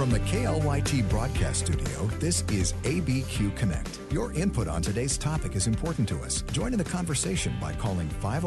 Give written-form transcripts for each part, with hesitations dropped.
From the KLYT broadcast studio, this is ABQ Connect. Your input on today's topic is important to us. Join in the conversation by calling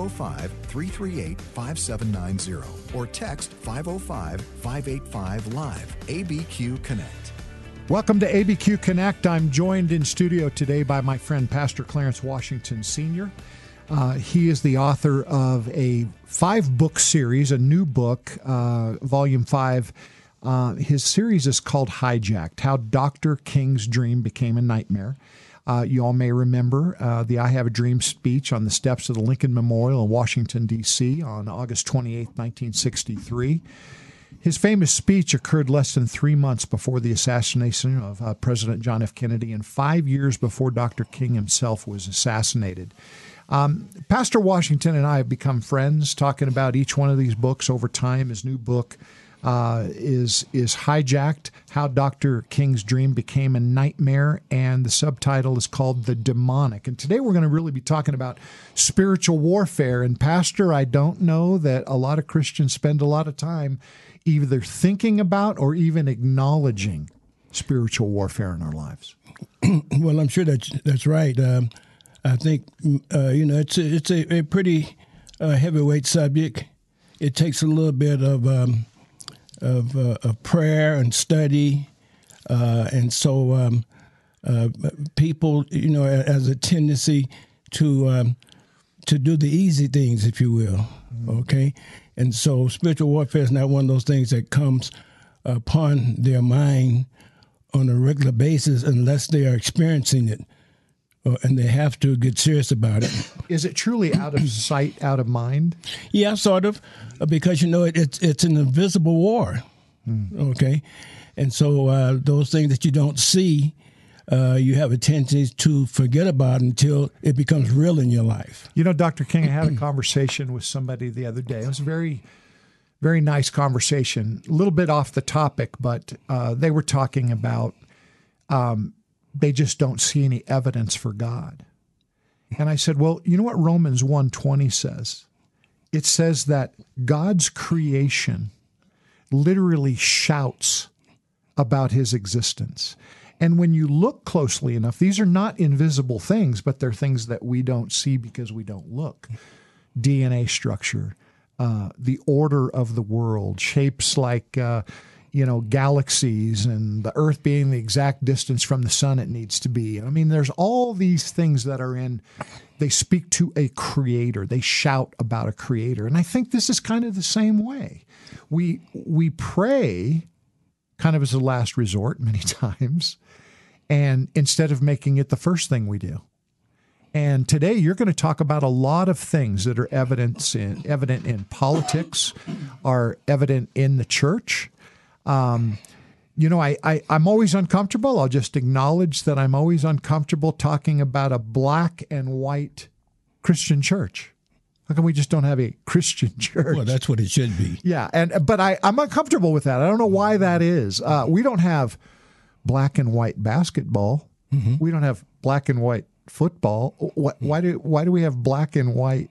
505-338-5790 or text 505-585-LIVE. ABQ Connect. Welcome to ABQ Connect. I'm joined in studio today by my friend Pastor Clarence Washington Sr. He is the author of a 5-book series, a new book, Volume 5. His series is called Hijacked, How Dr. King's Dream Became a Nightmare. You all may remember the I Have a Dream speech on the steps of the Lincoln Memorial in Washington, D.C. on August 28, 1963. His famous speech occurred less than 3 months before the assassination of President John F. Kennedy and 5 years before Dr. King himself was assassinated. Pastor Washington and I have become friends, talking about each one of these books over time. His new book is Hijacked, How Dr. King's Dream Became a Nightmare, and the subtitle is called The Demonic. And today we're going to really be talking about spiritual warfare. And Pastor, I don't know that a lot of Christians spend a lot of time either thinking about or even acknowledging spiritual warfare in our lives. Well, I'm sure that's right. I think it's a pretty heavyweight subject. It takes a little bit of prayer and study, and so people, has a tendency to do the easy things, if you will. Okay, and so spiritual warfare is not one of those things that comes upon their mind on a regular basis unless they are experiencing it, and they have to get serious about it. Is it truly out of sight, out of mind? Yeah, sort of, because it's an invisible war. Okay, and so those things that you don't see, you have a tendency to forget about until it becomes real in your life. Dr. King, I had a conversation with somebody the other day. It was a very, very nice conversation, a little bit off the topic, but they were talking about they just don't see any evidence for God. And I said, well, you know what Romans 1:20 says? It says that God's creation literally shouts about his existence. And when you look closely enough, these are not invisible things, but they're things that we don't see because we don't look. DNA structure, the order of the world, shapes like galaxies, and the Earth being the exact distance from the sun it needs to be. I mean, there's all these things that are they speak to a creator. They shout about a creator. And I think this is kind of the same way. We pray kind of as a last resort many times, and instead of making it the first thing we do. And today you're going to talk about a lot of things that are evident in politics, are evident in the church. I'm always uncomfortable. I'll just acknowledge that I'm always uncomfortable talking about a black and white Christian church. How come we just don't have a Christian church? Well, that's what it should be. Yeah, but I'm uncomfortable with that. I don't know why that is. We don't have black and white basketball. Mm-hmm. We don't have black and white football. Why do we have black and white?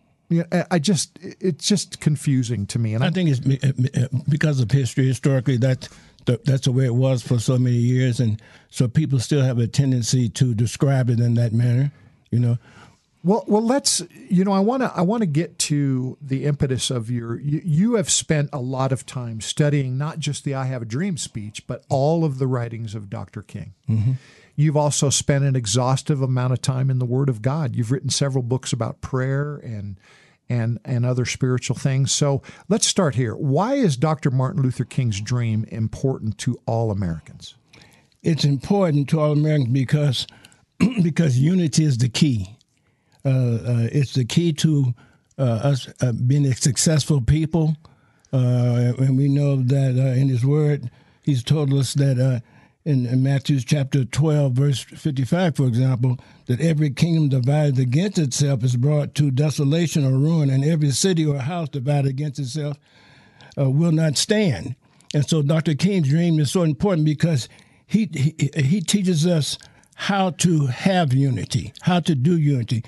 It's just confusing to me. And I think it's because of history. Historically, that's the way it was for so many years, and so people still have a tendency to describe it in that manner. Well, let's. I want to get to the impetus of you have spent a lot of time studying not just the I Have a Dream speech, but all of the writings of Dr. King. Mm-hmm. You've also spent an exhaustive amount of time in the Word of God. You've written several books about prayer and other spiritual things. So let's start here. Why is Dr. Martin Luther King's dream important to all Americans? It's important to all Americans because unity is the key. It's the key to us being a successful people. And we know that in his word, he's told us that in Matthew chapter 12, verse 55, for example, that every kingdom divided against itself is brought to desolation or ruin, and every city or house divided against itself will not stand. And so Dr. King's dream is so important because he teaches us how to have unity, how to do unity.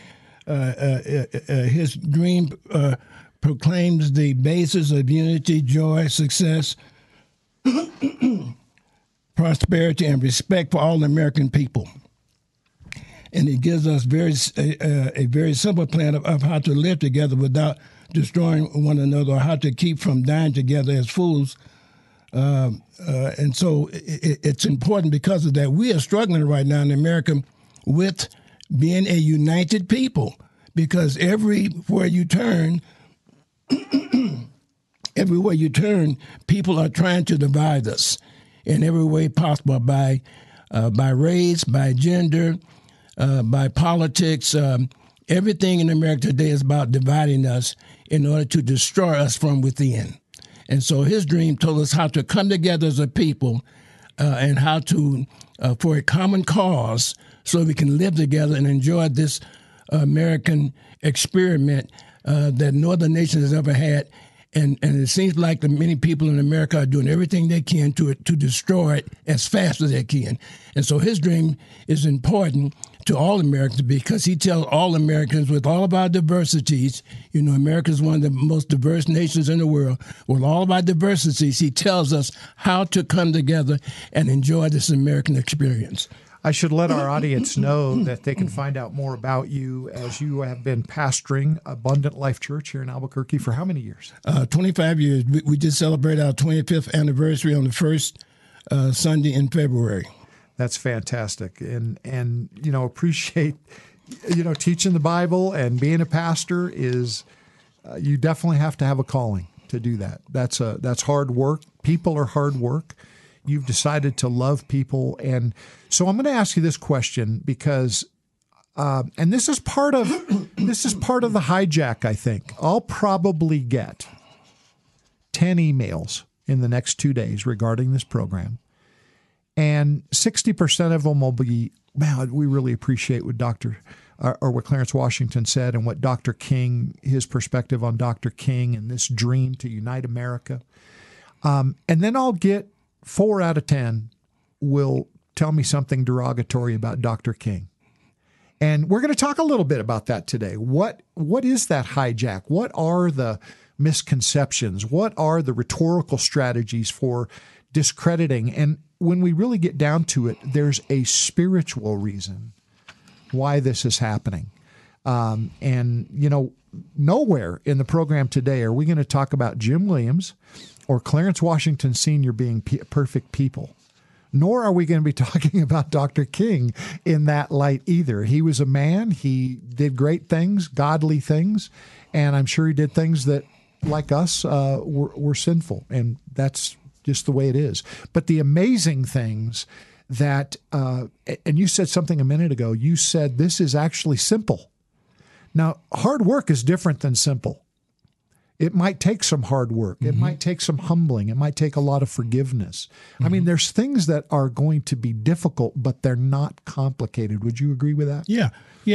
His dream proclaims the basis of unity, joy, success, prosperity, and respect for all American people. And it gives us a very simple plan of how to live together without destroying one another, or how to keep from dying together as fools. And so it's important because of that. We are struggling right now in America with being a united people, because everywhere you turn, people are trying to divide us in every way possible, by race, by gender, by politics. Everything in America today is about dividing us in order to destroy us from within. And so his dream told us how to come together as a people and how to, for a common cause, so we can live together and enjoy this American experiment that no other nation has ever had. And it seems like the many people in America are doing everything they can to destroy it as fast as they can. And so his dream is important to all Americans, because he tells all Americans, with all of our diversities, America is one of the most diverse nations in the world. With all of our diversities, he tells us how to come together and enjoy this American experience. I should let our audience know that they can find out more about you, as you have been pastoring Abundant Life Church here in Albuquerque for how many years? 25 years. We just celebrated our 25th anniversary on the first Sunday in February. That's fantastic. And appreciate, teaching the Bible and being a pastor is, you definitely have to have a calling to do that. That's hard work. People are hard work. You've decided to love people. And so I'm going to ask you this question, because, and this is part of the hijack, I think. I'll probably get 10 emails in the next 2 days regarding this program. And 60% of them will be, man, we really appreciate what what Clarence Washington said, and what Dr. King, his perspective on Dr. King and this dream to unite America. And then I'll get 4 out of 10 will tell me something derogatory about Dr. King. And we're going to talk a little bit about that today. What is that hijack? What are the misconceptions? What are the rhetorical strategies for discrediting? And when we really get down to it, there's a spiritual reason why this is happening. And nowhere in the program today are we going to talk about Jim Williams or Clarence Washington Sr. being perfect people, nor are we going to be talking about Dr. King in that light either. He was a man. He did great things, godly things, and I'm sure he did things that, like us, were sinful, and that's just the way it is. But the amazing things that, and you said something a minute ago, you said this is actually simple. Now, hard work is different than simple. It might take some hard work. It might take some humbling. It might take a lot of forgiveness. I mean, there's things that are going to be difficult, but they're not complicated. Would you agree with that? Yeah.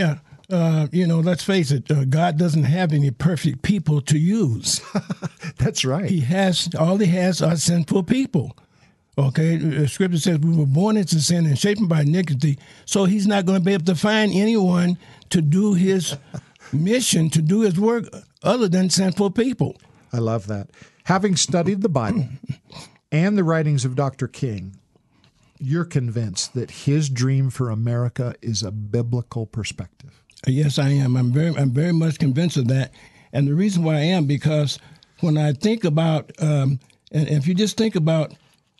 Let's face it, God doesn't have any perfect people to use. That's right. All he has are sinful people. Okay, the scripture says we were born into sin and shaped by iniquity, so he's not going to be able to find anyone to do his mission, to do his work, other than sinful people. I love that. Having studied the Bible and the writings of Dr. King, you're convinced that his dream for America is a biblical perspective. Yes, I am. I'm very much convinced of that. And the reason why I am, because when I think about, and if you just think about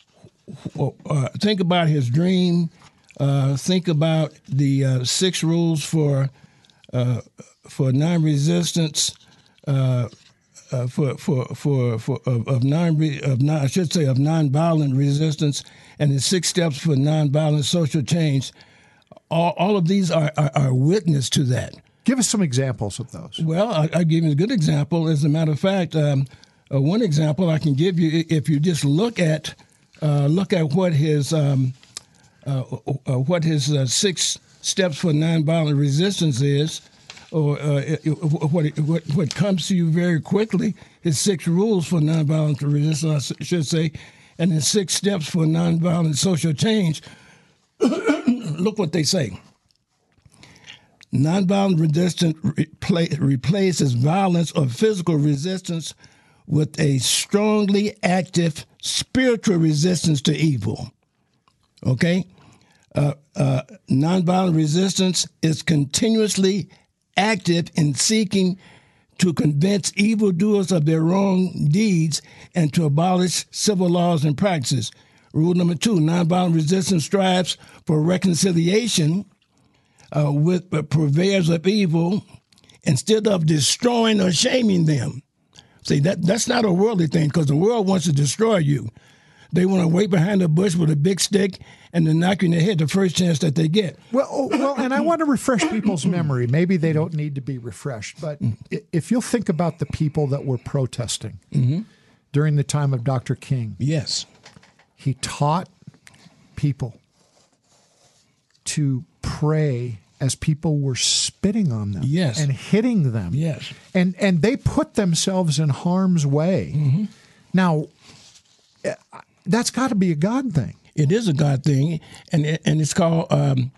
his dream, think about the 6 rules for non-resistance, of nonviolent resistance, and the 6 steps for nonviolent social change. All of these are witness to that. Give us some examples of those. Well, I'll give you a good example. As a matter of fact, one example I can give you, if you just look at what his 6 steps for nonviolent resistance is, or what comes to you very quickly, his 6 rules for nonviolent resistance, I should say, and the 6 steps for nonviolent social change. Look what they say. Nonviolent resistance replaces violence or physical resistance with a strongly active spiritual resistance to evil. Okay? Nonviolent resistance is continuously active in seeking to convince evildoers of their wrong deeds and to abolish civil laws and practices. Rule number 2, nonviolent resistance strives for reconciliation with the purveyors of evil instead of destroying or shaming them. See, that's not a worldly thing, because the world wants to destroy you. They want to wait behind a bush with a big stick and then knock you in the head the first chance that they get. Well, and I want to refresh people's memory. Maybe they don't need to be refreshed, but if you'll think about the people that were protesting during the time of Dr. King. Yes. He taught people to pray as people were spitting on them, yes, and hitting them. Yes. And they put themselves in harm's way. Now, that's got to be a God thing. It is a God thing, and it's called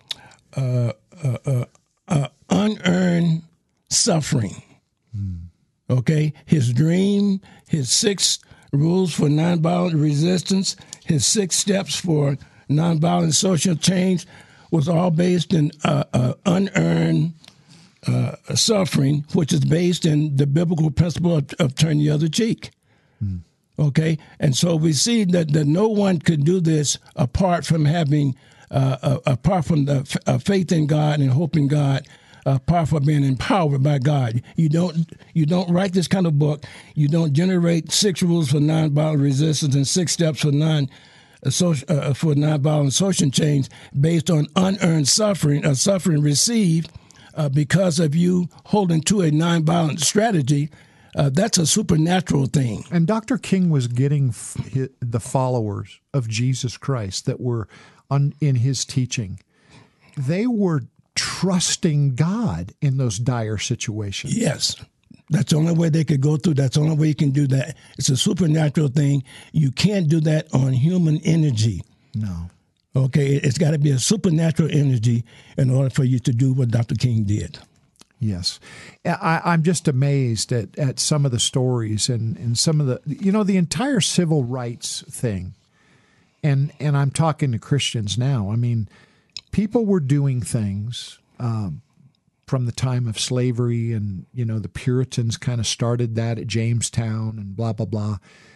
unearned suffering. Okay? His dream, his 6 rules for nonviolent resistance, his 6 steps for nonviolent social change was all based in unearned suffering, which is based in the biblical principle of turn the other cheek. Okay? And so we see that no one could do this apart from having, apart from the faith in God and hope in God, apart from being empowered by God. You don't write this kind of book. You don't generate 6 rules for nonviolent resistance and 6 steps for nonviolent social change based on unearned suffering, suffering received because of you holding to a nonviolent strategy. That's a supernatural thing. And Dr. King was getting the followers of Jesus Christ that were in his teaching. They were trusting God in those dire situations. Yes. That's the only way they could go through. That's the only way you can do that. It's a supernatural thing. You can't do that on human energy. No. Okay? It's got to be a supernatural energy in order for you to do what Dr. King did. Yes. I'm just amazed at some of the stories and some of the entire civil rights thing. And I'm talking to Christians now. I mean, people were doing things from the time of slavery, and, the Puritans kind of started that at Jamestown and blah, blah, blah.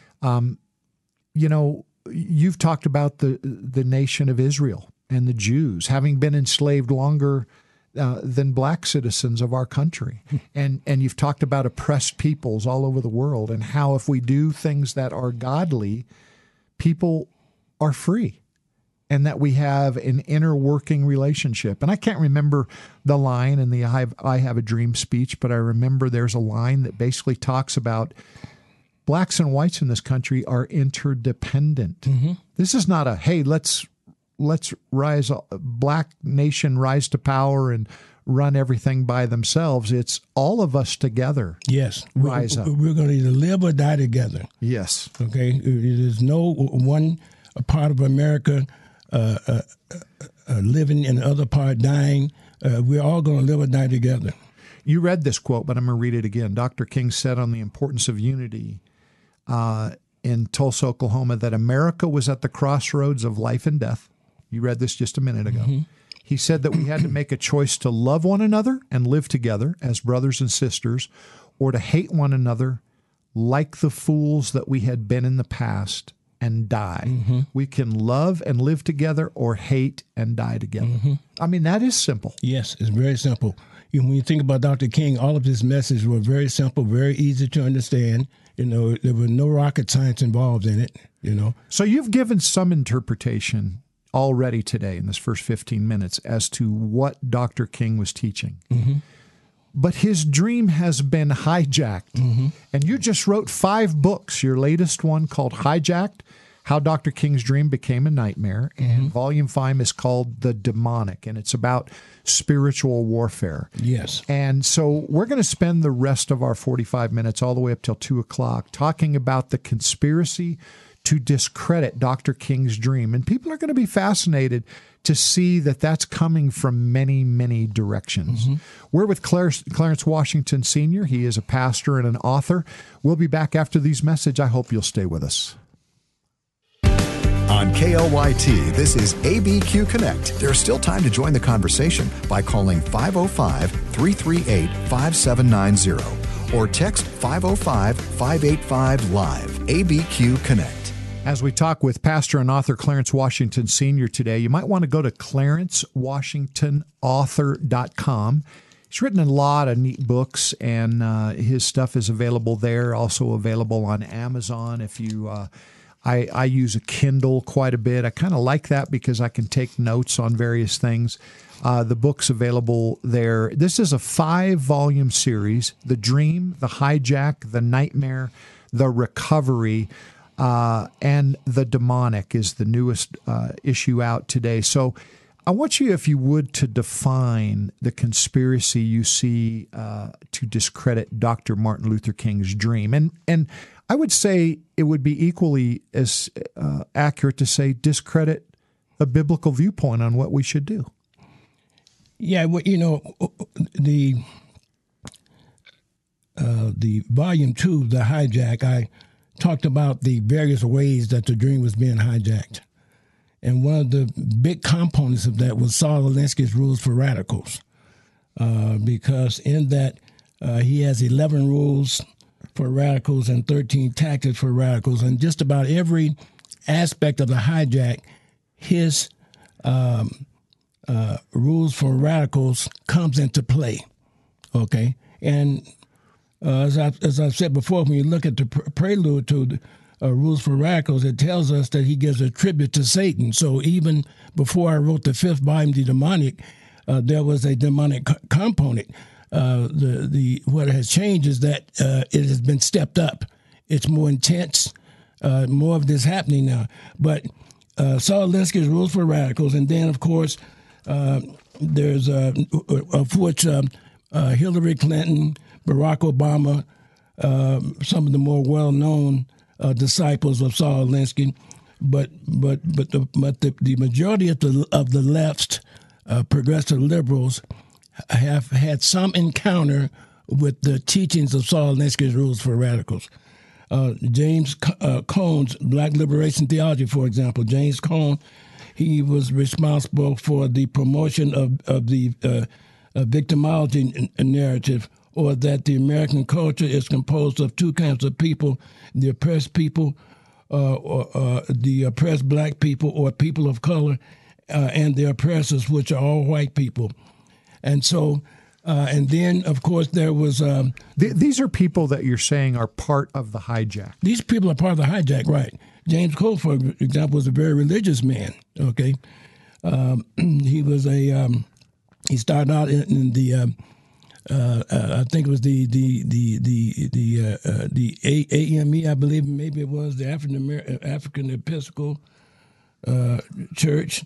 You've talked about the nation of Israel and the Jews having been enslaved longer than black citizens of our country. And you've talked about oppressed peoples all over the world and how if we do things that are godly, people are free and that we have an inner working relationship. And I can't remember the line in the I Have a Dream speech, but I remember there's a line that basically talks about blacks and whites in this country are interdependent. This is not a, hey, let's rise, black nation rise to power and run everything by themselves. It's all of us together. Yes. Rise up. We're going to either live or die together. Yes. Okay. There's no one part of America living and the other part dying. We're all going to live or die together. You read this quote, but I'm going to read it again. Dr. King said on the importance of unity in Tulsa, Oklahoma, that America was at the crossroads of life and death. You read this just a minute ago. He said that we had to make a choice to love one another and live together as brothers and sisters, or to hate one another like the fools that we had been in the past and die. We can love and live together or hate and die together. I mean, that is simple. Yes, it's very simple. When you think about Dr. King, all of his messages were very simple, very easy to understand. There were no rocket science involved in it, So you've given some interpretation already today in this first 15 minutes as to what Dr. King was teaching. But his dream has been hijacked. And you just wrote 5 books, your latest one called Hijacked, How Dr. King's Dream Became a Nightmare. And volume 5 is called The Demonic, and it's about spiritual warfare. Yes. And so we're going to spend the rest of our 45 minutes all the way up till 2 o'clock talking about the conspiracy to discredit Dr. King's dream. And people are going to be fascinated to see that that's coming from many, many directions. We're with Clarence Washington Sr. He is a pastor and an author. We'll be back after these messages. I hope you'll stay with us. On KLYT, this is ABQ Connect. There's still time to join the conversation by calling 505-338-5790 or text 505-585-LIVE. ABQ Connect. As we talk with pastor and author Clarence Washington Sr. today, you might want to go to clarencewashingtonauthor.com. He's written a lot of neat books, and his stuff is available there, also available on Amazon. If you, I use a Kindle quite a bit. I kind of like that because I can take notes on various things. The book's available there. This is a 5-volume series: The Dream, The Hijack, The Nightmare, The Recovery, and The Demonic is the newest issue out today. So I want you, if you would, to define the conspiracy you see to discredit Dr. Martin Luther King's dream. And I would say it would be equally as accurate to say discredit a biblical viewpoint on what we should do. Yeah, well, the volume 2, The Hijack, I talked about the various ways that the dream was being hijacked. And one of the big components of that was Saul Alinsky's Rules for Radicals, because in that he has 11 rules for radicals and 13 tactics for radicals. And just about every aspect of the hijack, his rules for radicals comes into play, okay? And as I've said before, when you look at the prelude to the Rules for Radicals, it tells us that he gives a tribute to Satan. So even before I wrote the 5th volume, The Demonic, there was a demonic component. What has changed is that it has been stepped up. It's more intense. More of this happening now. But Saul Alinsky's Rules for Radicals, and then of course there's of which Hillary Clinton, Barack Obama, some of the more well-known disciples of Saul Alinsky, but the majority of the left, progressive liberals, have had some encounter with the teachings of Saul Alinsky's Rules for Radicals. James Cone's Black Liberation Theology, for example. James Cone, he was responsible for the promotion of the victimology narrative, or that the American culture is composed of two kinds of people: the oppressed people, or the oppressed black people, or people of color, and the oppressors, which are all white people. And so, and then, of course, there was... These are people that you're saying are part of the hijack. These people are part of the hijack, right. James Cole, for example, was a very religious man, okay? He was he started out in the... I think it was the AME, I believe, maybe it was the African Episcopal Church,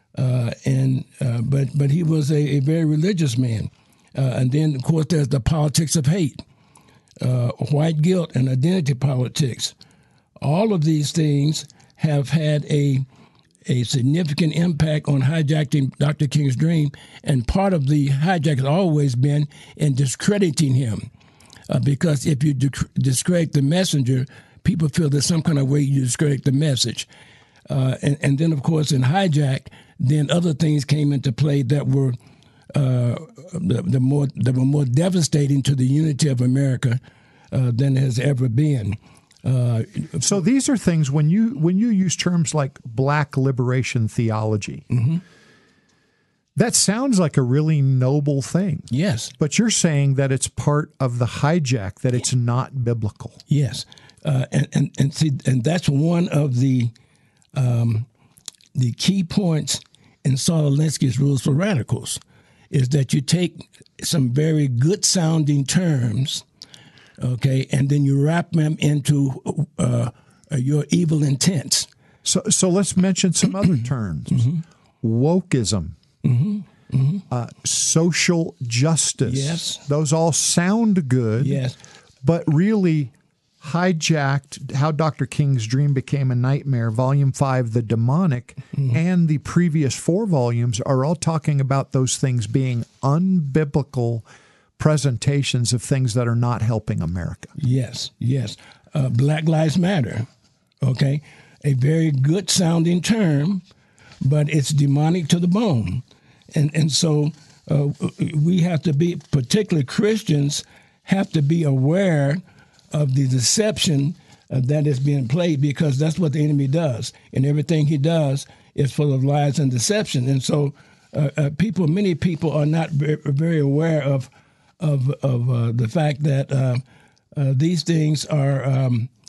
but he was a very religious man, and then of course there's the politics of hate, white guilt, and identity politics. All of these things have had a significant impact on hijacking Dr. King's dream, and part of the hijack has always been in discrediting him, because if you discredit the messenger, people feel there's some kind of way you discredit the message. And then, of course, in hijack, then other things came into play that were more devastating to the unity of America than has ever been. So these are things, when you use terms like Black liberation theology, mm-hmm. that sounds like a really noble thing. Yes. But you're saying that it's part of the hijack, that it's not biblical. Yes. And that's one of the key points in Saul Alinsky's Rules for Radicals, is that you take some very good sounding terms, okay, and then you wrap them into your evil intents. So let's mention some other terms. Mm-hmm. Wokeism, mm-hmm. Mm-hmm. Social justice. Yes. Those all sound good. Yes. But really hijacked How Dr. King's Dream Became a Nightmare, Volume 5, The Demonic, mm-hmm. and the previous 4 volumes are all talking about those things being unbiblical presentations of things that are not helping America. Yes, yes. Black Lives Matter, okay? a very good sounding term, but it's demonic to the bone. And so we have to be, particularly Christians, have to be aware of the deception that is being played, because that's what the enemy does. And everything he does is full of lies and deception. And so many people are not very aware of the fact that these things are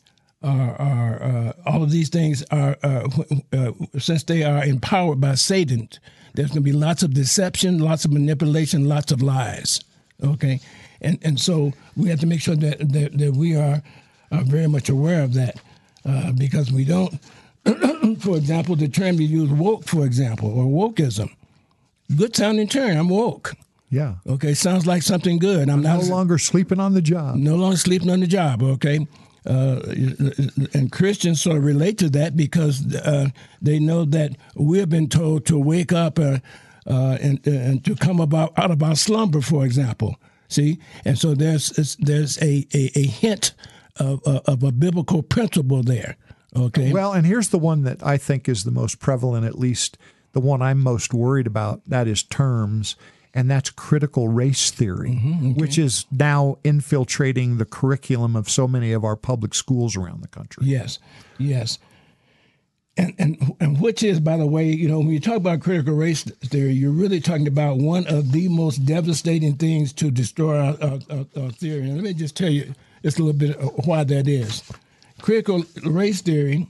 all of these things are since they are empowered by Satan, there's going to be lots of deception, lots of manipulation, lots of lies. Okay, and so we have to make sure that we are very much aware of that, because we don't. For example, the term you use, woke, for example, or wokeism, good sounding term. I'm woke. Yeah. Okay, sounds like something good. I'm no longer sleeping on the job. No longer sleeping on the job. Okay. And Christians sort of relate to that because they know that we've been told to wake up and to come out of our slumber, for example. See, and so there's a hint of a biblical principle there. Okay. Well, and here's the one that I think is the most prevalent, at least the one I'm most worried about. That is terms. And that's critical race theory, which is now infiltrating the curriculum of so many of our public schools around the country. Yes, yes. And which is, by the way, when you talk about critical race theory, you're really talking about one of the most devastating things to destroy our theory. And let me just tell you just a little bit of why that is. Critical race theory,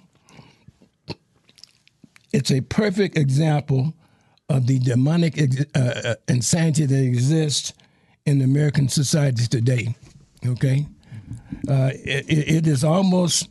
it's a perfect example of the demonic insanity that exists in American society today. Okay, it is almost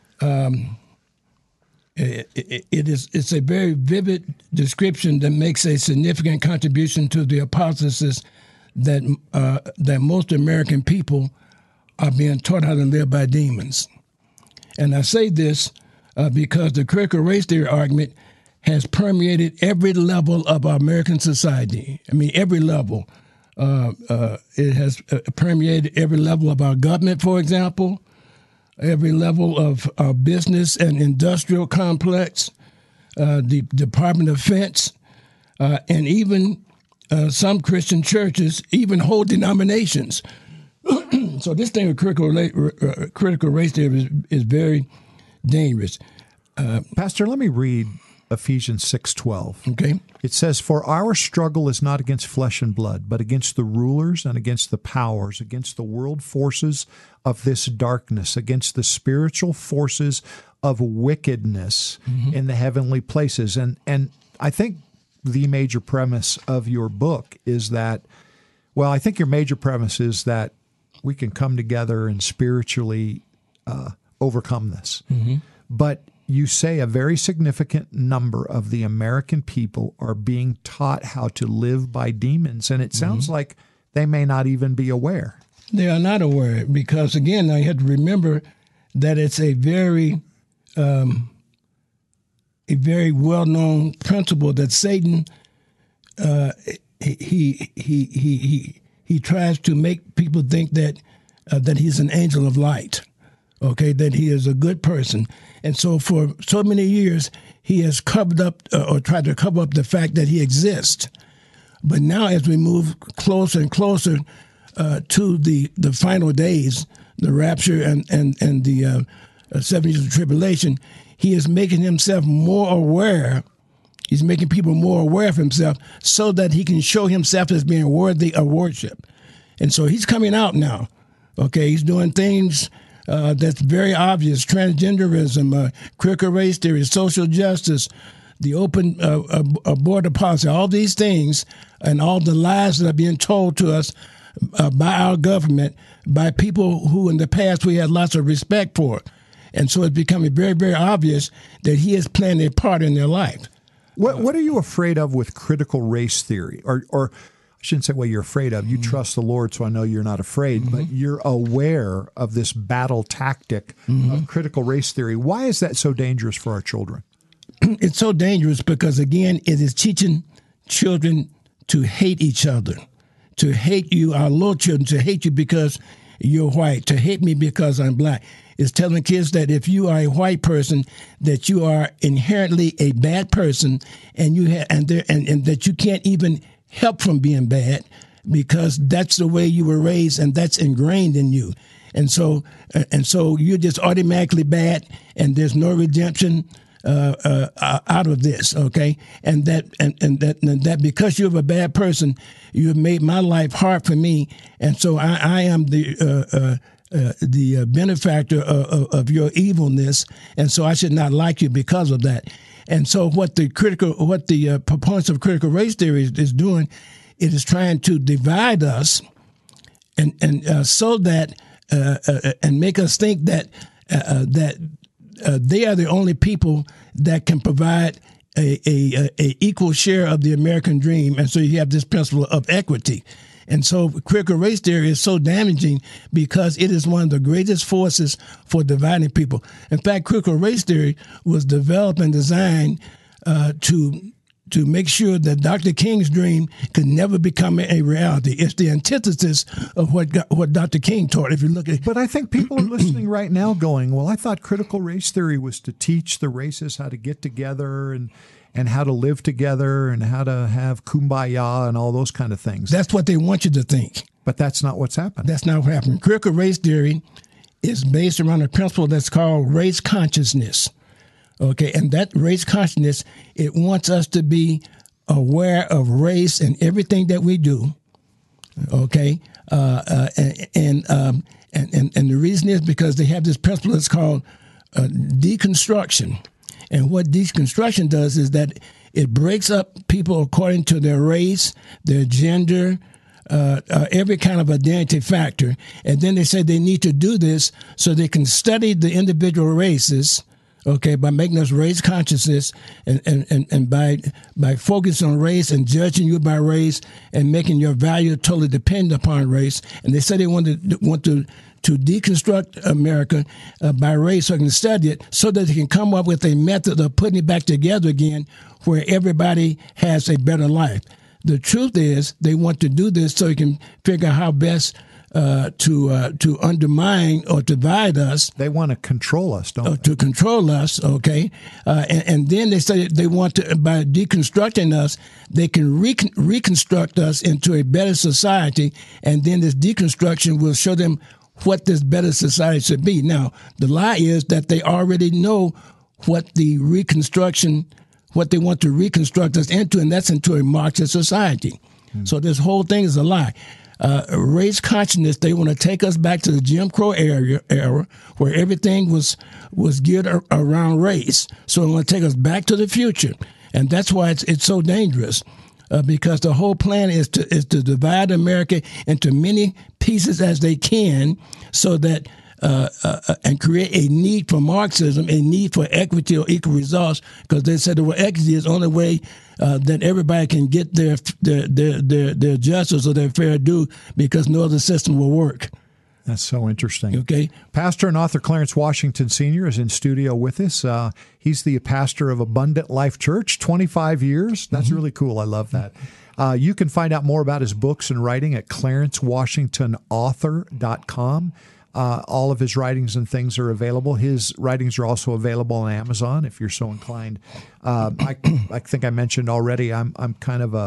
it's a very vivid description that makes a significant contribution to the hypothesis that most American people are being taught how to live by demons. And I say this because the critical race theory argument has permeated every level of our American society. I mean, every level. It has permeated every level of our government, for example, every level of our business and industrial complex, the Department of Defense, and even some Christian churches, even whole denominations. So this thing with critical race theory is very dangerous. Pastor, let me read Ephesians 6:12. Okay. It says, "For our struggle is not against flesh and blood, but against the rulers and against the powers, against the world forces of this darkness, against the spiritual forces of wickedness in the heavenly places." And I think the major premise of your book is that, well, I think your major premise is that we can come together and spiritually overcome this. But you say a very significant number of the American people are being taught how to live by demons, and it sounds like they may not even be aware. They are not aware because, again, I had to remember that it's a very well-known principle that Satan he tries to make people think that he's an angel of light. Okay, that he is a good person. And so for so many years, he has covered up or tried to cover up the fact that he exists. But now as we move closer and closer to the final days, the rapture and the 7 years of tribulation, he is making himself more aware. He's making people more aware of himself so that he can show himself as being worthy of worship. And so he's coming out now. Okay, he's doing things that's very obvious: transgenderism, critical race theory, social justice, the open border policy, all these things, and all the lies that are being told to us by our government, by people who in the past we had lots of respect for. And so it's becoming very, very obvious that he is playing a part in their life. What are you afraid of with critical race theory? Or I shouldn't say what you're afraid of. You trust the Lord, so I know you're not afraid, but you're aware of this battle tactic of critical race theory. Why is that so dangerous for our children? It's so dangerous because, again, it is teaching children to hate each other, to hate you, our little children, to hate you because you're white, to hate me because I'm black. It's telling kids that if you are a white person, that you are inherently a bad person, and and that you can't even help from being bad, because that's the way you were raised and that's ingrained in you. And so you're just automatically bad, and there's no redemption out of this, okay? And that because you're a bad person, you have made my life hard for me, and so I am the benefactor of your evilness, and so I should not like you because of that. And so what the proponents of critical race theory is doing, it is trying to divide us, and so that and make us think that they are the only people that can provide a equal share of the American dream, and so you have this principle of equity. And so critical race theory is so damaging because it is one of the greatest forces for dividing people. In fact, critical race theory was developed and designed to make sure that Dr. King's dream could never become a reality. It's the antithesis of what Dr. King taught. If you look at, but I think people are listening right now, going, "Well, I thought critical race theory was to teach the races how to get together and how to live together and how to have kumbaya and all those kind of things." That's what they want you to think. But that's not what's happened. That's not what happened. Critical race theory is based around a principle that's called race consciousness. Okay, and that race consciousness, it wants us to be aware of race in everything that we do. Okay, and the reason is because they have this principle that's called deconstruction. And what deconstruction does is that it breaks up people according to their race, their gender, every kind of identity factor. And then they say they need to do this so they can study the individual races, okay, by making us race consciousness and by focusing on race and judging you by race and making your value totally dependent upon race. And they say they want to deconstruct America by race so they can study it so that they can come up with a method of putting it back together again where everybody has a better life. The truth is they want to do this so you can figure out how best to undermine or divide us. They want to control us, don't they? To control us, okay. And then they say they want to, by deconstructing us, they can reconstruct us into a better society, and then this deconstruction will show them what this better society should be. Now, the lie is that they already know what they want to reconstruct us into, and that's into a Marxist society. So this whole thing is a lie. Race consciousness, they want to take us back to the Jim Crow era where everything was geared around race. So they want to take us back to the future. And that's why it's so dangerous. Because the whole plan is to divide America into many pieces as they can, so that and create a need for Marxism, a need for equity or equal results. Because they said the equity is the only way that everybody can get their justice or their fair due, because no other system will work. That's so interesting. Okay. Pastor and author Clarence Washington Sr. is in studio with us. He's the pastor of Abundant Life Church, 25 years. That's really cool. I love that. You can find out more about his books and writing at clarencewashingtonauthor.com. All of his writings and things are available. His writings are also available on Amazon if you're so inclined. I think I mentioned already, I'm kind of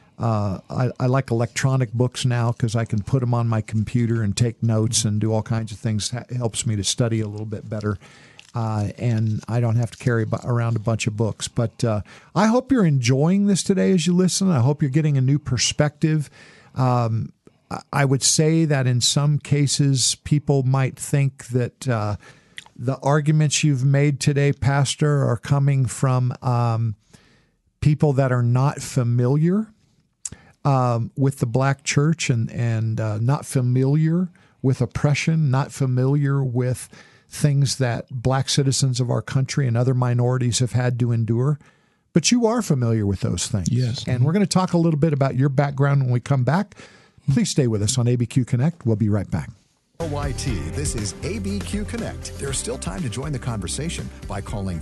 I like electronic books now because I can put them on my computer and take notes and do all kinds of things. That helps me to study a little bit better. And I don't have to carry around a bunch of books. But I hope you're enjoying this today as you listen. I hope you're getting a new perspective. I would say that in some cases, people might think that the arguments you've made today, Pastor, are coming from people that are not familiar with the black church and not familiar with oppression, not familiar with things that black citizens of our country and other minorities have had to endure. But you are familiar with those things. Yes. And we're going to talk a little bit about your background when we come back. Please stay with us on ABQ Connect. We'll be right back. YT, this is ABQ Connect. There's still time to join the conversation by calling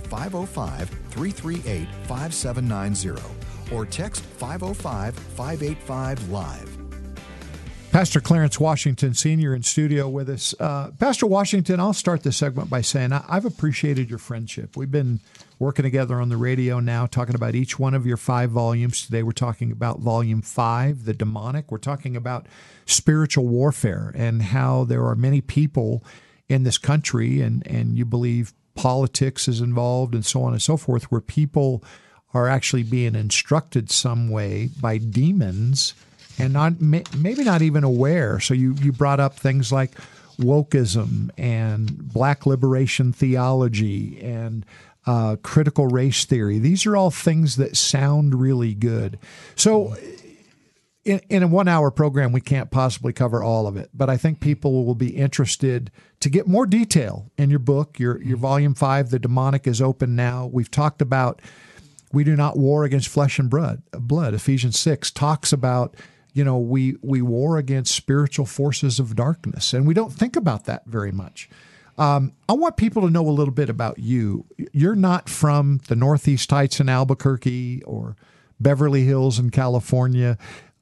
505-338-5790 or text 505-585-LIVE. Pastor Clarence Washington Sr. in studio with us. Pastor Washington, I'll start this segment by saying I've appreciated your friendship. We've been working together on the radio now, talking about each one of your 5 volumes. Today we're talking about Volume 5, The Demonic. We're talking about spiritual warfare and how there are many people in this country, and you believe politics is involved and so on and so forth, where people are actually being instructed some way by demons and maybe not even aware. So you brought up things like wokeism and black liberation theology and critical race theory. These are all things that sound really good. So in a 1-hour program, we can't possibly cover all of it, but I think people will be interested to get more detail in your book. Your Volume 5, The Demonic, is open now. We've talked about we do not war against flesh and blood. Ephesians 6 talks about, we war against spiritual forces of darkness, and we don't think about that very much. I want people to know a little bit about you. You're not from the Northeast Heights in Albuquerque or Beverly Hills in California.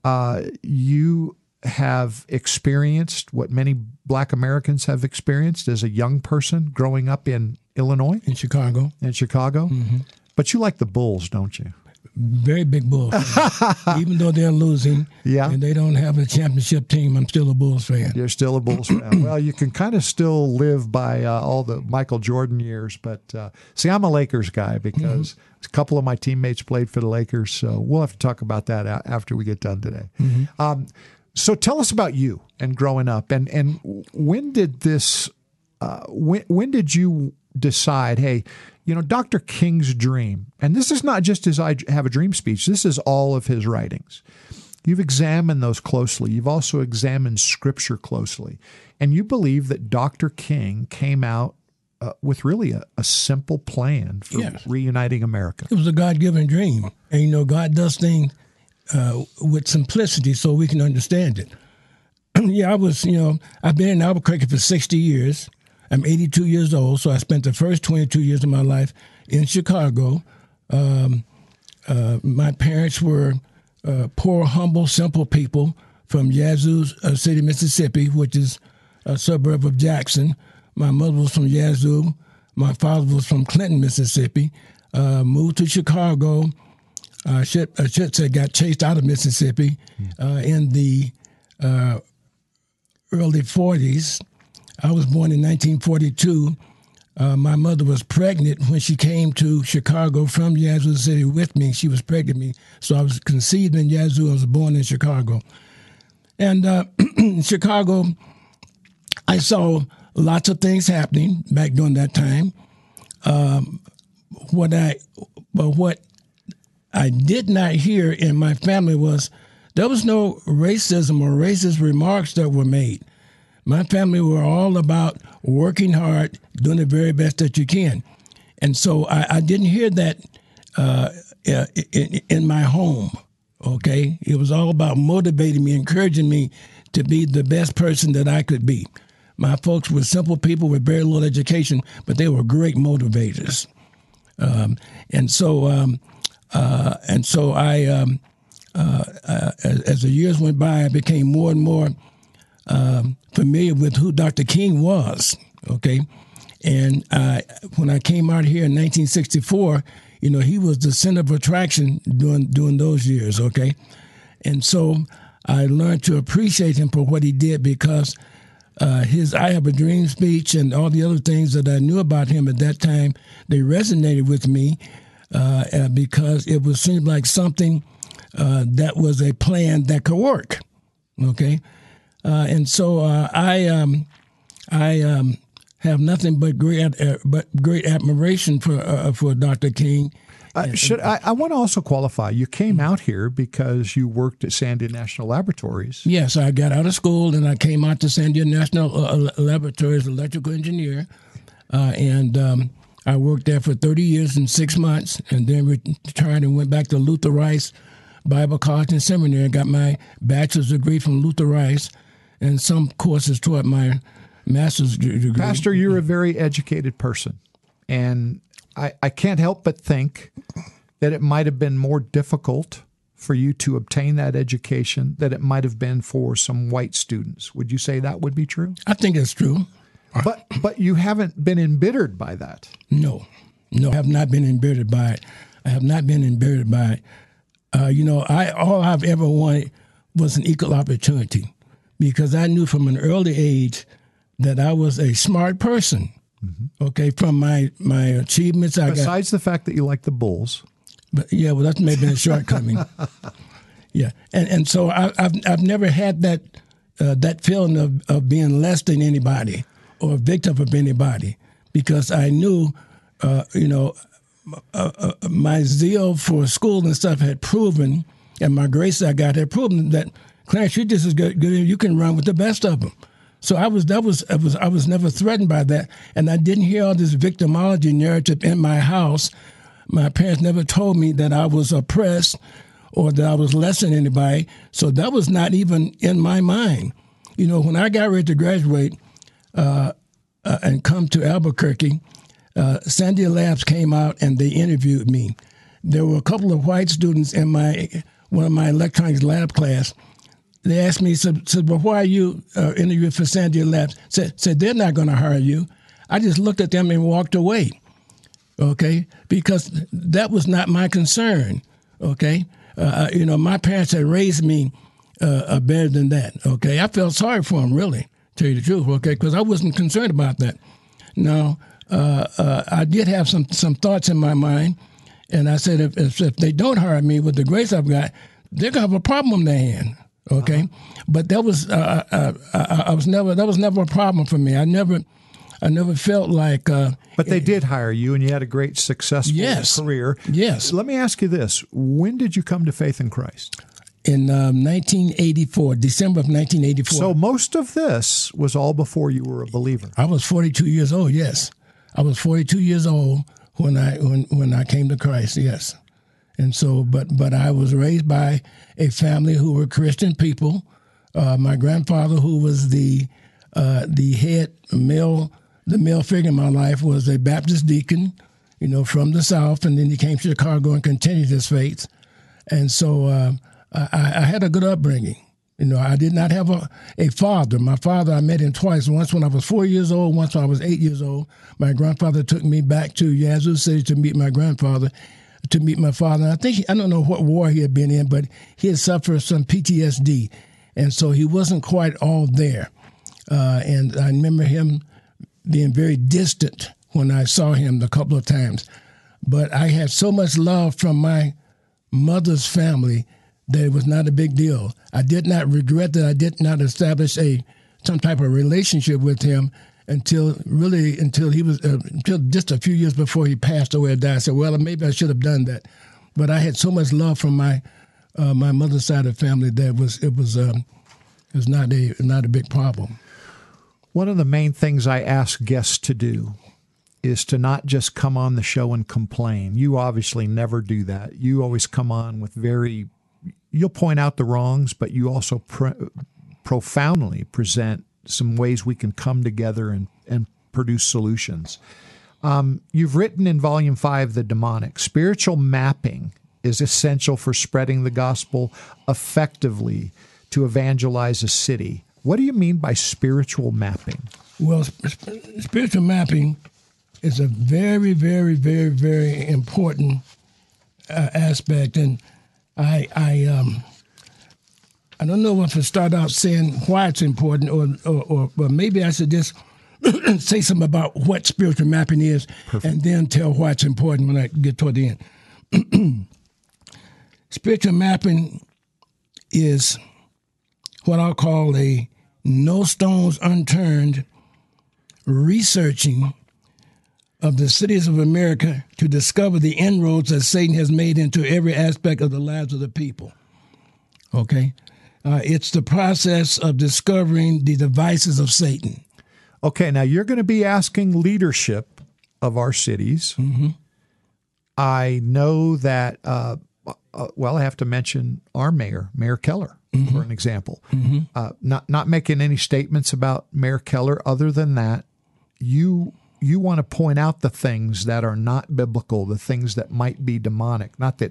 You have experienced what many Black Americans have experienced as a young person growing up in Illinois. In Chicago. Mm-hmm. But you like the Bulls, don't you? Very big Bulls fan. Even though they're losing and they don't have a championship team, I'm still a Bulls fan. You're still a Bulls fan. Well, you can kind of still live by all the Michael Jordan years. But see, I'm a Lakers guy because a couple of my teammates played for the Lakers. So we'll have to talk about that after we get done today. Mm-hmm. So tell us about you and growing up. And when did this, when did you decide, hey, Dr. King's dream, and this is not just his I Have a Dream speech, this is all of his writings. You've examined those closely. You've also examined Scripture closely. And you believe that Dr. King came out with really a simple plan for reuniting America. It was a God-given dream. And, God does things with simplicity so we can understand it. I've been in Albuquerque for 60 years. I'm 82 years old, so I spent the first 22 years of my life in Chicago. My parents were poor, humble, simple people from Yazoo City, Mississippi, which is a suburb of Jackson. My mother was from Yazoo. My father was from Clinton, Mississippi. Moved to Chicago. I should say got chased out of Mississippi in the early 40s. I was born in 1942. My mother was pregnant when she came to Chicago from Yazoo City with me. She was pregnant with me. So I was conceived in Yazoo. I was born in Chicago. And in Chicago, I saw lots of things happening back during that time. What I did not hear in my family was there was no racism or racist remarks that were made. My family were all about working hard, doing the very best that you can. And so I didn't hear that in my home, okay? It was all about motivating me, encouraging me to be the best person that I could be. My folks were simple people with very little education, but they were great motivators. And so I, as the years went by, I became more and more familiar with who Dr. King was, okay? And when I came out here in 1964, he was the center of attraction during those years, okay? And so I learned to appreciate him for what he did because his I Have a Dream speech and all the other things that I knew about him at that time, they resonated with me because it seemed like something that was a plan that could work, okay? And so I have nothing but great admiration for Dr. King. I want to also qualify. You came out here because you worked at Sandia National Laboratories. Yes, I got out of school and I came out to Sandia National Laboratories, electrical engineer, and I worked there for 30 years and 6 months, and then returned and went back to Luther Rice Bible College and Seminary. I got my bachelor's degree from Luther Rice, and some courses toward my master's degree. Pastor, you're a very educated person, and I can't help but think that it might have been more difficult for you to obtain that education that it might have been for some white students. Would you say that would be true? I think it's true. But you haven't been embittered by that. No, I have not been embittered by it. I have not been embittered by it. All I've ever wanted was an equal opportunity, because I knew from an early age that I was a smart person. Mm-hmm. Okay, from my achievements, besides the fact that you like the Bulls. But yeah, well, that's maybe a shortcoming. Yeah, and so I've never had that feeling of being less than anybody or a victim of anybody, because I knew, my zeal for school and stuff had proven, and my grace I got had proven that, Clarence, you're just as good. You can run with the best of them. So I was never threatened by that, and I didn't hear all this victimology narrative in my house. My parents never told me that I was oppressed or that I was less than anybody, so that was not even in my mind. When I got ready to graduate and come to Albuquerque, Sandia Labs came out and they interviewed me. There were a couple of white students in one of my electronics lab class. They asked me, said, well, why are you interviewing for Sandia Labs? Said they're not going to hire you. I just looked at them and walked away, okay, because that was not my concern, okay? My parents had raised me better than that, okay? I felt sorry for them, really, to tell you the truth, okay, because I wasn't concerned about that. Now, I did have some thoughts in my mind, and I said, if they don't hire me with the grace I've got, they're going to have a problem on their hand. Okay, but that was never a problem for me. I never felt like. But they did hire you, and you had a great, successful career. Yes. Let me ask you this: when did you come to faith in Christ? In 1984, December of 1984. So most of this was all before you were a believer. I was 42 years old. Yes, I was 42 years old when I came to Christ. Yes. And so, but I was raised by a family who were Christian people. My grandfather, who was the head male figure in my life, was a Baptist deacon, from the South, and then he came to Chicago and continued his faith. And so I had a good upbringing. I did not have a father. My father, I met him twice. Once when I was 4 years old, once when I was 8 years old. My grandfather took me back to Yazoo City to meet my father. I don't know what war he had been in, but he had suffered some PTSD. And so he wasn't quite all there. And I remember him being very distant when I saw him a couple of times. But I had so much love from my mother's family that it was not a big deal. I did not regret that I did not establish some type of relationship with him until just a few years before he passed away or died. I said, well, maybe I should have done that. But I had so much love from my mother's side of the family that it was not a big problem. One of the main things I ask guests to do is to not just come on the show and complain. You obviously never do that. You always come on with you'll point out the wrongs, but you also profoundly present some ways we can come together and produce solutions. You've written in Volume 5, The Demonic, spiritual mapping is essential for spreading the gospel effectively to evangelize a city. What do you mean by spiritual mapping? Well, spiritual mapping is a very, very, very, very important aspect, and I don't know if I start out saying why it's important, or maybe I should just say something about what spiritual mapping is. Perfect. And then tell why it's important when I get toward the end. Spiritual mapping is what I'll call a no stones unturned researching of the cities of America to discover the inroads that Satan has made into every aspect of the lives of the people. Okay? It's the process of discovering the devices of Satan. Okay, now you're going to be asking leadership of our cities. Mm-hmm. I know that, I have to mention our mayor, Mayor Keller, mm-hmm. for an example. Mm-hmm. Not making any statements about Mayor Keller other than that, you want to point out the things that are not biblical, the things that might be demonic. Not that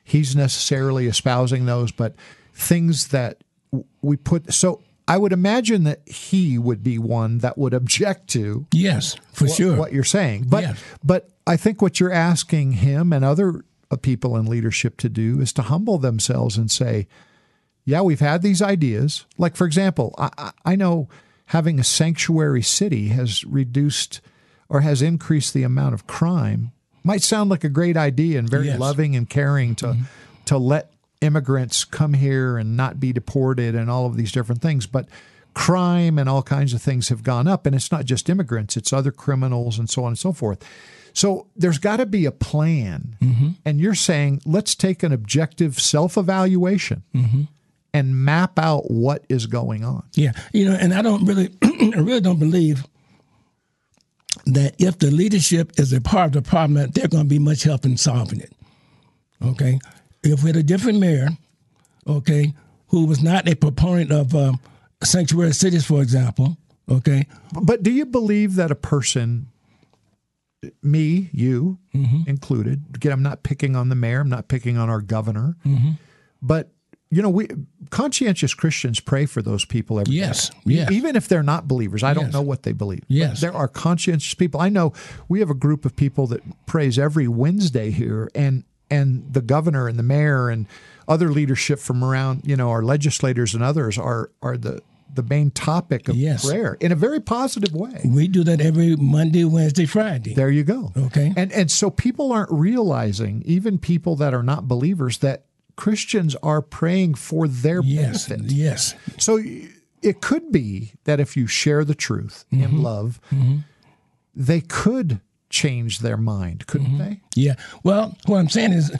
he's necessarily espousing those, but things that we put. So I would imagine that he would be one that would object to. Yes, for sure. What you're saying. But Yes. But I think what you're asking him and other people in leadership to do is to humble themselves and say, yeah, we've had these ideas. Like, for example, I know having a sanctuary city has reduced or has increased the amount of crime. Might sound like a great idea and very Yes. loving and caring to let immigrants come here and not be deported and all of these different things. But crime and all kinds of things have gone up. And it's not just immigrants, it's other criminals and so on and so forth. So there's got to be a plan. And you're saying, let's take an objective self-evaluation and map out what is going on. Yeah, and I don't really, I really don't believe that if the leadership is a part of the problem, that they're going to be much help in solving it. Okay, if we had a different mayor, okay, who was not a proponent of sanctuary cities, for example, okay. But do you believe that a person, me, you included, again, I'm not picking on the mayor, I'm not picking on our governor, but we conscientious Christians pray for those people every day. Yes. Even if they're not believers. I don't know what they believe. Yes. But there are conscientious people. I know we have a group of people that prays every Wednesday here, and the governor and the mayor and other leadership from around, our legislators and others are the main topic of prayer in a very positive way. We do that every Monday, Wednesday, Friday. There you go. Okay. And so people aren't realizing, even people that are not believers, that Christians are praying for their benefit. Yes. So it could be that if you share the truth in love, they could change their mind, couldn't they? Yeah. Well, what I'm saying is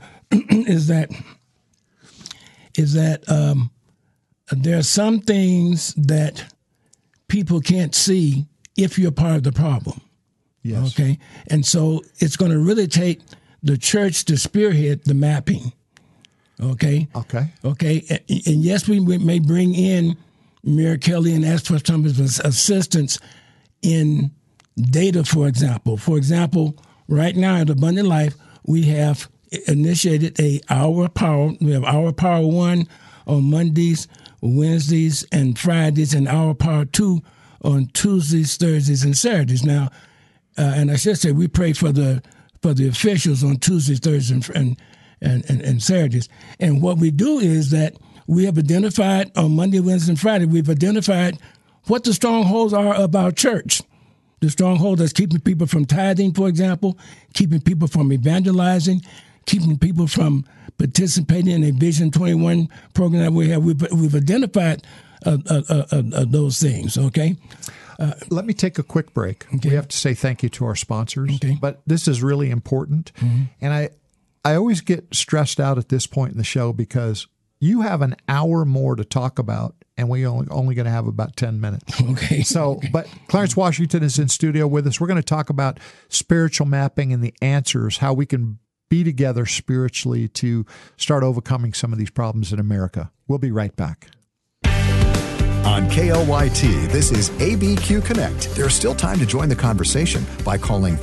that there are some things that people can't see if you're part of the problem. Yes. Okay. And so it's going to really take the church to spearhead the mapping. Okay. And yes, we may bring in Mayor Kelly and ask for some of his assistance in data, for example. For example, right now at Abundant Life, we have initiated Our Power. We have Our Power 1 on Mondays, Wednesdays, and Fridays, and Our Power 2 on Tuesdays, Thursdays, and Saturdays. Now, and I should say we pray for the officials on Tuesdays, Thursdays, and Saturdays. And what we do is that we have identified on Monday, Wednesday, and Friday, we've identified what the strongholds are of our church. The stronghold that's keeping people from tithing, for example, keeping people from evangelizing, keeping people from participating in a Vision 21 program that we have. We've identified those things, okay? Let me take a quick break. Okay. We have to say thank you to our sponsors, but this is really important. And I always get stressed out at this point in the show because you have an hour more to talk about, and we only going to have about 10 minutes. Okay. But Clarence Washington is in studio with us. We're going to talk about spiritual mapping and the answers, how we can be together spiritually to start overcoming some of these problems in America. We'll be right back. On KLYT, this is ABQ Connect. There's still time to join the conversation by calling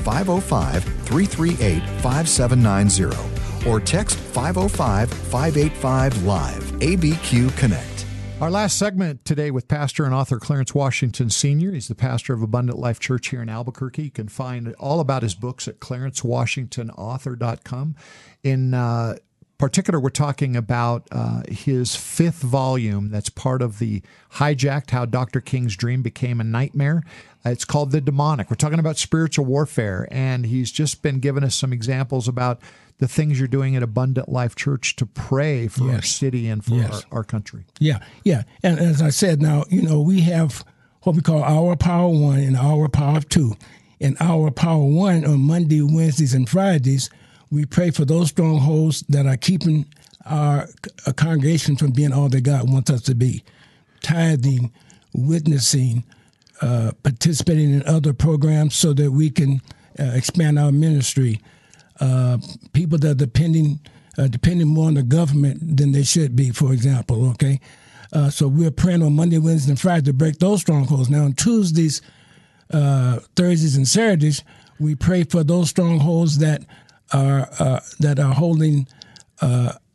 505-338-5790 or text 505-585-LIVE. ABQ Connect. Our last segment today with pastor and author Clarence Washington Sr. He's the pastor of Abundant Life Church here in Albuquerque. You can find all about his books at clarencewashingtonauthor.com. In particular, we're talking about his fifth volume that's part of the Hijacked, How Dr. King's Dream Became a Nightmare. It's called The Demonic. We're talking about spiritual warfare, and he's just been giving us some examples about the things you're doing at Abundant Life Church to pray for our city and for our country. Yeah. And as I said, now, we have what we call Our Power 1 and Our Power 2. In Our Power 1 on Monday, Wednesdays, and Fridays, we pray for those strongholds that are keeping our congregation from being all that God wants us to be. Tithing, witnessing, participating in other programs so that we can expand our ministry. People that are depending more on the government than they should be, for example, okay? So we're praying on Monday, Wednesday, and Friday to break those strongholds. Now on Tuesdays, Thursdays, and Saturdays, we pray for those strongholds that are holding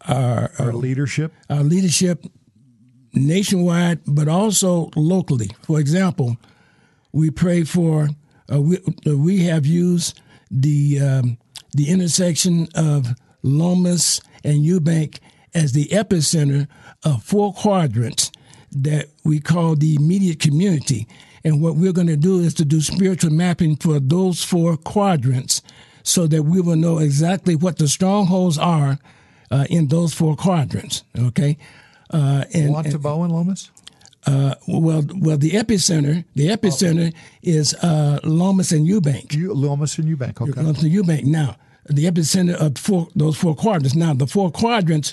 our leadership. Our leadership nationwide, but also locally. For example, we pray for. We have used the intersection of Lomas and Eubank as the epicenter of 4 quadrants that we call the immediate community. And what we're going to do is to do spiritual mapping for those 4 quadrants so that we will know exactly what the strongholds are in those 4 quadrants. Okay. Wantabo and Lomas? Well, the epicenter is Lomas and Eubank. Lomas and Eubank, okay. Lomas and Eubank. Now, the epicenter of those 4 quadrants. Now, the 4 quadrants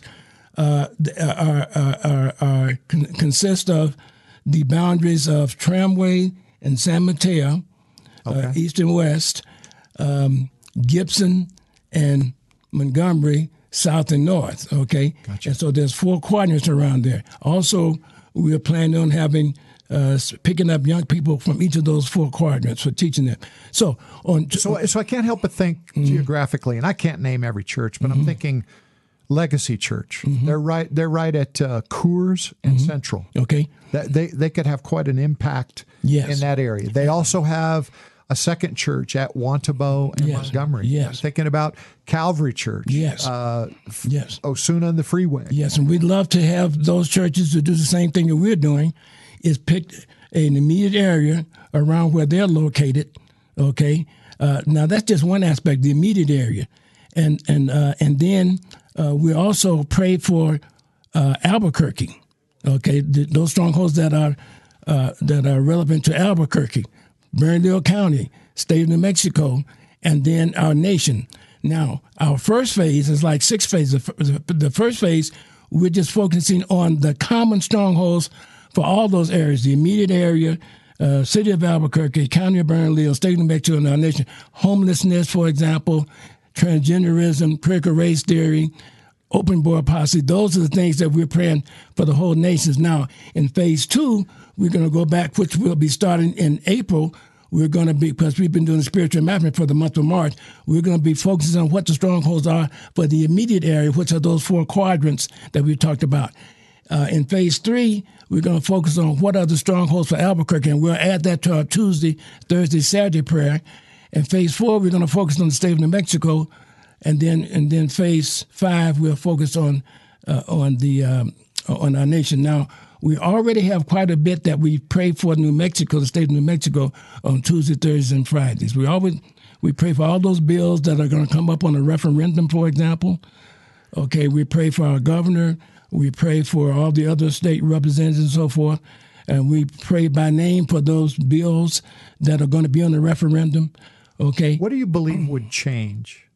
consist of the boundaries of Tramway and San Mateo, east and west, Gibson and Montgomery, south and north. Okay, gotcha. And so there's 4 quadrants around there. Also, we are planning on having picking up young people from each of those 4 quadrants for teaching them. So I can't help but think geographically, and I can't name every church, but I'm thinking Legacy Church. They're right at Coors and Central. Okay, they could have quite an impact in that area. They also have a second church at Wantabo and Montgomery. Yes. I'm thinking about Calvary Church. Yes. Osuna and the Freeway. Yes, and we'd love to have those churches to do the same thing that we're doing, is pick an immediate area around where they're located. Okay. Now that's just one aspect, the immediate area, and then we also pray for Albuquerque. Okay, those strongholds that are relevant to Albuquerque, Bernalillo County, state of New Mexico, and then our nation. Now, our first phase is like 6 phases. The first phase, we're just focusing on the common strongholds for all those areas, the immediate area, city of Albuquerque, county of Bernalillo, state of New Mexico, and our nation. Homelessness, for example, transgenderism, critical race theory, open board policy. Those are the things that we're praying for the whole nations. Now, in phase 2, we're going to go back, which will be starting in April. We're going to be, because we've been doing spiritual mapping for the month of March, we're going to be focusing on what the strongholds are for the immediate area, which are those 4 quadrants that we talked about. In phase 3, we're going to focus on what are the strongholds for Albuquerque, and we'll add that to our Tuesday, Thursday, Saturday prayer. In phase 4, we're going to focus on the state of New Mexico, and then phase 5, we'll focus on our nation. Now, we already have quite a bit that we pray for New Mexico, the state of New Mexico, on Tuesday, Thursdays, and Fridays. We pray for all those bills that are going to come up on a referendum, for example. Okay, we pray for our governor. We pray for all the other state representatives and so forth. And we pray by name for those bills that are going to be on the referendum. Okay. What do you believe would change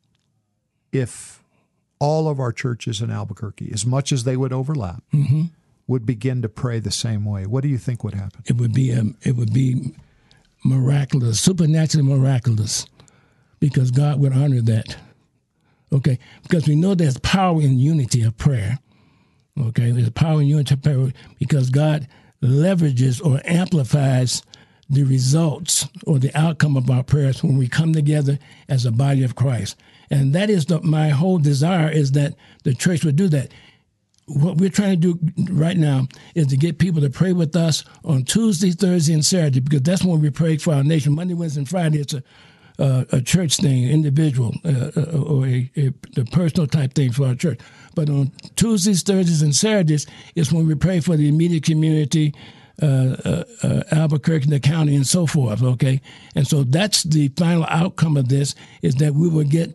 if all of our churches in Albuquerque, as much as they would overlap, would begin to pray the same way? What do you think would happen? It would be miraculous, supernaturally miraculous, because God would honor that. Okay, because we know there's power in unity of prayer. Okay, there's power in unity of prayer because God leverages or amplifies the results or the outcome of our prayers when we come together as a body of Christ. And that is my whole desire, is that the church would do that. What we're trying to do right now is to get people to pray with us on Tuesday, Thursday, and Saturday, because that's when we pray for our nation. Monday, Wednesday, and Friday, it's a church thing, individual, or a personal type thing for our church. But on Tuesdays, Thursdays, and Saturdays is when we pray for the immediate community, Albuquerque, the county, and so forth, okay? And so that's the final outcome of this, is that we will get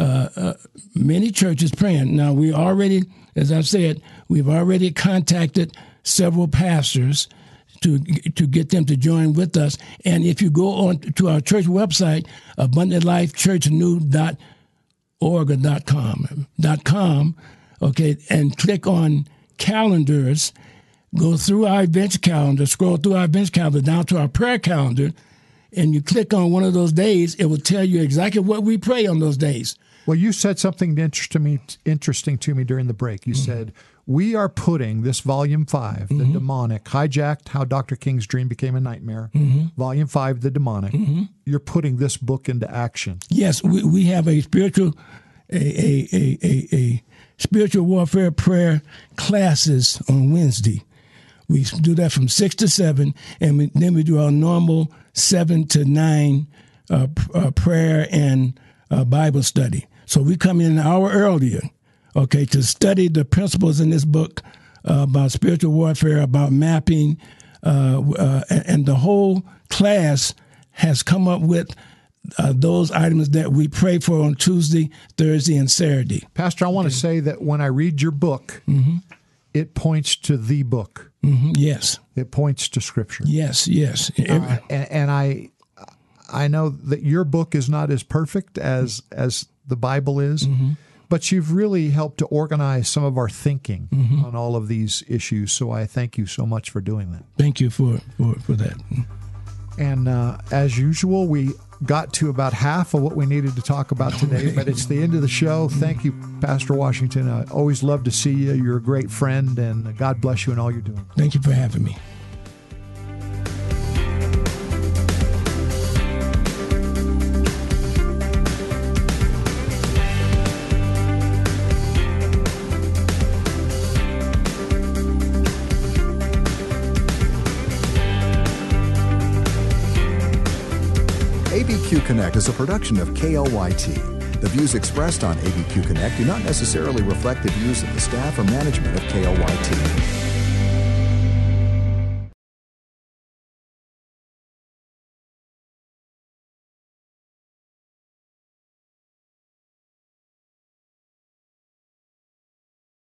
many churches praying. Now, we already, as I've said, we've already contacted several pastors to get them to join with us. And if you go on to our church website, abundantlifechurchnew.org.com, okay, and click on calendars, go through our events calendar, scroll through our events calendar down to our prayer calendar, and you click on one of those days, it will tell you exactly what we pray on those days. Well, you said something interesting to me during the break. You said, we are putting this Volume 5, The Demonic, Hijacked How Dr. King's Dream Became a Nightmare, Volume 5, The Demonic. You're putting this book into action. Yes, we have a spiritual, a spiritual warfare prayer classes on Wednesday. We do that from 6 to 7, and then we do our normal 7 to 9 prayer and Bible study. So we come in an hour earlier, okay, to study the principles in this book about spiritual warfare, about mapping, and the whole class has come up with those items that we pray for on Tuesday, Thursday, and Saturday. Pastor, I want to say that when I read your book, it points to the book. Yes. It points to Scripture. Yes, yes. And I know that your book is not as perfect as the Bible is, but you've really helped to organize some of our thinking on all of these issues. So I thank you so much for doing that. Thank you for that. And as usual, we got to about half of what we needed to talk about today, but it's the end of the show. Thank you, Pastor Washington. I always love to see you. You're a great friend, and God bless you in all you're doing. Thank you for having me. ABQ Connect is a production of KLYT. The views expressed on ABQ Connect do not necessarily reflect the views of the staff or management of KLYT.